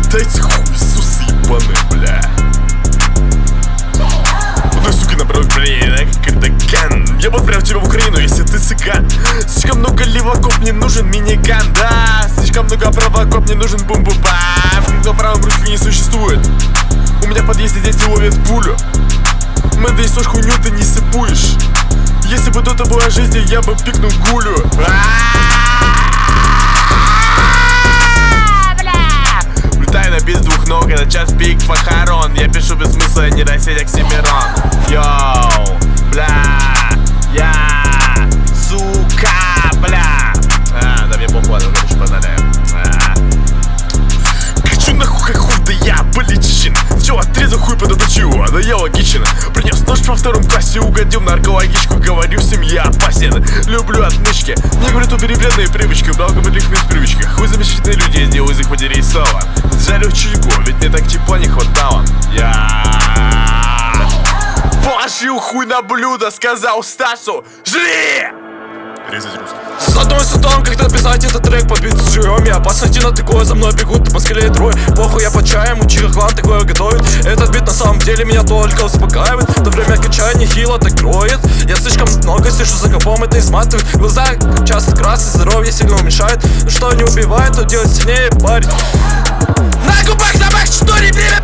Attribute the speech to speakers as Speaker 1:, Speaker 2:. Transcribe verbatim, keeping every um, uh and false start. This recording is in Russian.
Speaker 1: Китайцы хуесусы ебаные, бля. Ну, суки, наоборот, блин, как кардаган. Я вот прям тебя в Украину, если ты цыган. Слишком много леваков, мне нужен миниган, да. Слишком много праваков, мне нужен бум-бум-бам. Но правом русских не существует. У меня в подъезде дети ловят пулю. Мы да несешь хуйню, ты не сыпуешь. Если бы тут была жизнь, я бы пикнул гулю. Улетаю на бис двух ног, это час пик похорон. Я пишу без смысла, не досеть Оксимирон. Йоу, бля, я, сука, бля. А, да мне похуй, ладно, короче, погнали. Хочу нахуй, как хуй, да я политичен. Сначала отрезал хуй, потом чего, да я логичен. Принес нож во втором классе, угодил на наркологичку. Говорю, в семье опасен, люблю отмычки. Мне говорят, убери вредные привычки, благо в их привычках. Вы замечательные люди, я сделал из их матерей сало. Жарю чайку, ведь мне так тепла не хватало. Я положил хуй на блюдо, сказал Стасу, жри! Резать русский.
Speaker 2: Задумайся о том, как написать этот трек по биту с живыми. Опасности на такое, за мной бегут по скале трое. Похуй, я по чаям, учил клан такое готовит. Этот бит на самом деле меня только успокаивает. В то время качая нехило так кроет. Я слишком много сижу за копом, это изматывает. Глаза часто красные, здоровье сильно уменьшает. Но что не убивает, то делает сильнее, парень. На губах, на бах, четыре время.